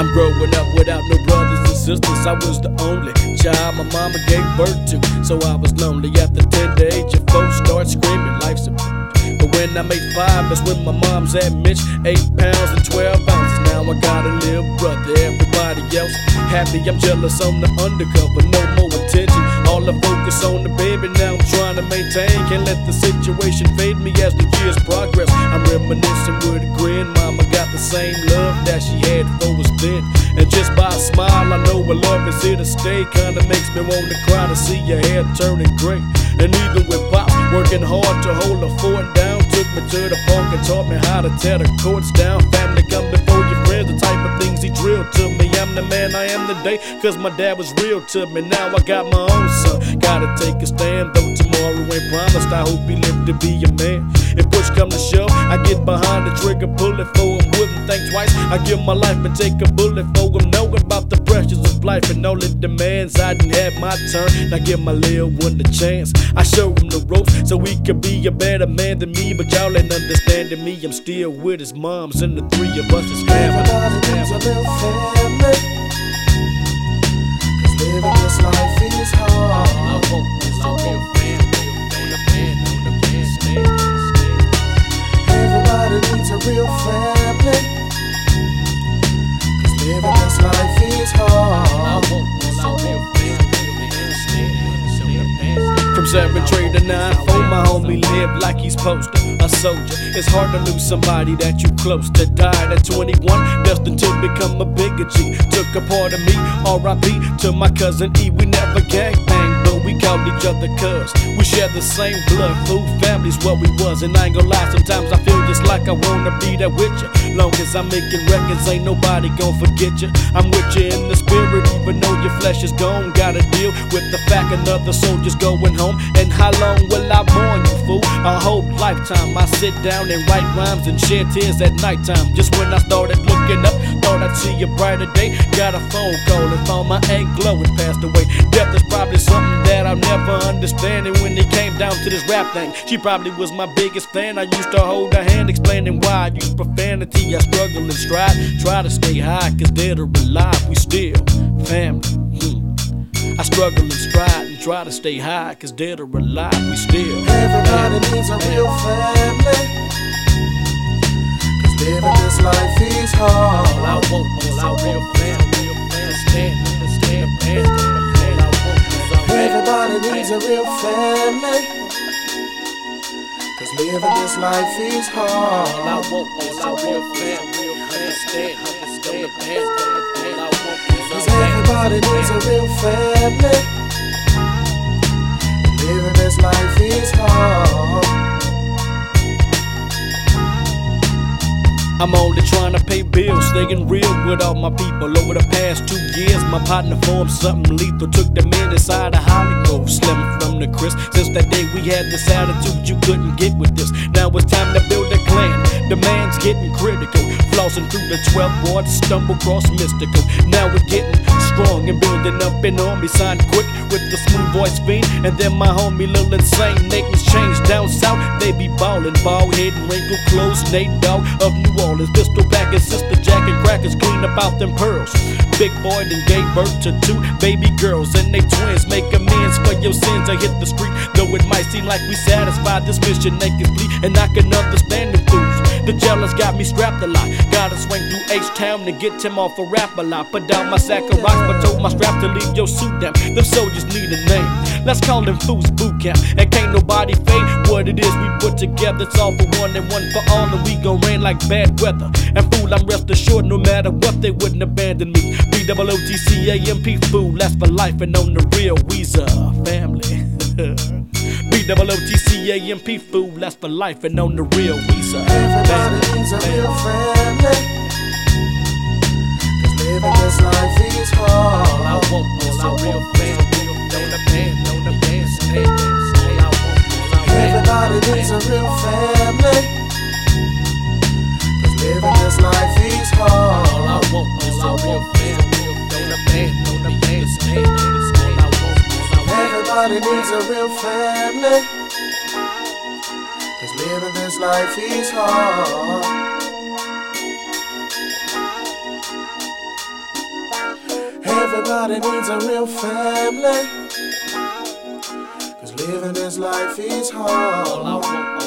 I'm growing up without no brothers and sisters. I was the only child my mama gave birth to, so I was lonely. At the tender age of 4, start screaming life's a bitch. But when I made 5, that's when my mom's had Mitch, 8 pounds and 12 ounces. Now I got a little brother, everybody else happy. I'm jealous on the undercover, no more attention. All the focus on the baby, now I'm trying to maintain. Can't let the situation fade me as the years progress. I'm reminiscing with a grin. Mama got the same love that she had for us then. And just by a smile, I know her love is here to stay. Kinda makes me want to cry to see your hair turning gray. And even with Pop working hard to hold the fort down, took me to the park and taught me how to tear the courts down. Family come before your friends, the type of things he drilled to me. I'm the man I am today, cause my dad was real to me. Now I got my own son, gotta take a stand. Though tomorrow ain't promised, I hope he live to be a man. If push come to shove, I get behind the trigger, pull it for him, wouldn't think twice. I give my life and take a bullet for him, knowing about the pressures of life and all it demands. I didn't have my turn, now give my little one the chance. I show him the ropes so he could be a better man than me, but y'all ain't understanding me. I'm still with his moms and the 3 of us is family. Everybody needs a real family, cause living this life is hard. I want this a real family, on the band, stay. Everybody needs a real family, cause living this life is hard. I want this a real family, from 7 trade to 9-4, my homie lived like he's supposed to. A soldier, it's hard to lose somebody that you close to. Died at 21, destined to become a bigger G. Took a part of me, R.I.P. to my cousin E. We never gangbanged, but we called each other cuz. We share the same blood, food, family's what we was. And I ain't gonna lie, sometimes I feel just like I wanna be there with you. Long as I'm making records, ain't nobody gon' forget you. I'm with you in the spirit, even though your flesh is gone. Gotta deal with the fact another soldier's going home. And how long will I mourn you, fool? A whole lifetime. I sit down and write rhymes and shed tears at nighttime. Just when I started looking up, thought I'd see a brighter day. Got a phone call and found my Aunt Glow had passed away. Death is probably something that I'll never understand. And when it came down to this rap thing, she probably was my biggest fan. I used to hold her hand explaining why I use profanity. I struggle and strive, try to stay high, cause dead or alive, we still family. I struggle and strive and try to stay high, cause dead or alive, we still Everybody needs a real family, cause living this life is hard. All I want is a real family, understand, Everybody needs a real family, cause living this life is hard. All I want is a real family, understand. Cause everybody needs a real family, living this life is hard. I'm only trying to pay bills, staying real with all my people. Over the past 2 years, my partner formed something lethal. Took the men inside of Hollywood, slim from the crisp. Since that day we had this attitude you couldn't get with this. Now it's time to build a clan, the man's getting critical. Flossing through the 12 board, stumble cross mystical. Now we're getting strong and building up an army. Signed quick with the smooth voice fiend. And then my homie Lil Insane, Nathan's changed down south. They be ballin', bald head and wrinkled clothes. Nate Dogg of New Orleans, pistol packing, sister Jack and crackers, clean about them pearls. Big boy then gave birth to 2 baby girls, and they twins. Make amends for your sins. I hit the street, though it might seem like we satisfied this mission nakedly, and I can understand the fools. The jealous got me strapped a lot. Gotta swing through H-Town to get him off a rap a lot. Put down my sack of rocks, but told my strap to leave your suit down. Them soldiers need a name, let's call them fools boot camp. And can't nobody fade what it is we put together. It's all for one and one for all, and we gon' rain like bad weather. And fool, I'm rest assured, no matter what, they wouldn't abandon me. B-O-O-T-C-A-M-P, fool, that's for life, and on the real, we's a family. B-O-O-T-C-A-M-P, fool, that's for life, and on the real, we's a Everybody needs a real family, cause living this life is hard. All I want is a real family, on the band, stand. Everybody needs a real family, cause living this life is hard. All I want is a real family, on the band, stand. Everybody needs a real family, cause living this life is hard. Everybody needs a real family. Cause living this life is hard.